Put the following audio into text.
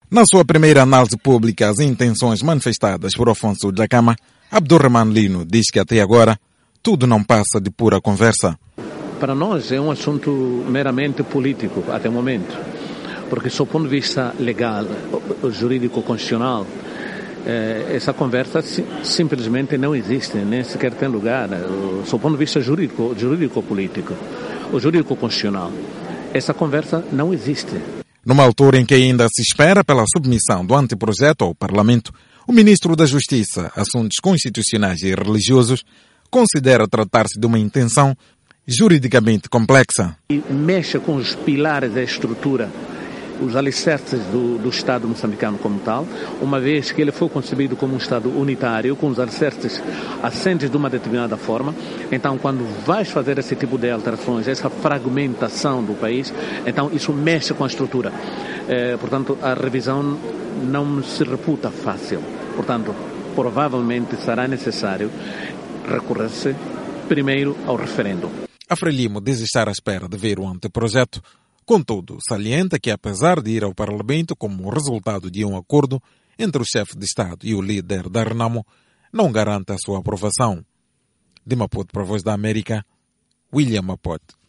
Na sua primeira análise pública às intenções manifestadas por Afonso Dhlakama, Abdurrahman Lino diz que até agora tudo não passa de pura conversa. Para nós é um assunto meramente político até o momento, porque do ponto de vista legal, jurídico, constitucional, essa conversa simplesmente não existe, nem sequer tem lugar. Do ponto de vista jurídico-político, o jurídico-constitucional, essa conversa não existe. Numa altura em que ainda se espera pela submissão do anteprojeto ao Parlamento, o Ministro da Justiça, Assuntos Constitucionais e Religiosos, considera tratar-se de uma intenção juridicamente complexa. E mexe com os pilares da estrutura, os alicerces do Estado moçambicano como tal, uma vez que ele foi concebido como um Estado unitário, com os alicerces assentes de uma determinada forma. Então, quando vais fazer esse tipo de alterações, essa fragmentação do país, então isso mexe com a estrutura. Portanto, a revisão não se reputa fácil. Portanto, provavelmente será necessário recorrer-se primeiro ao referendo. A Frelimo diz estar à espera de ver o anteprojeto. Contudo, salienta que, apesar de ir ao Parlamento como resultado de um acordo entre o chefe de Estado e o líder da Renamo, não garante a sua aprovação. De Maputo para a Voz da América, William Mapote.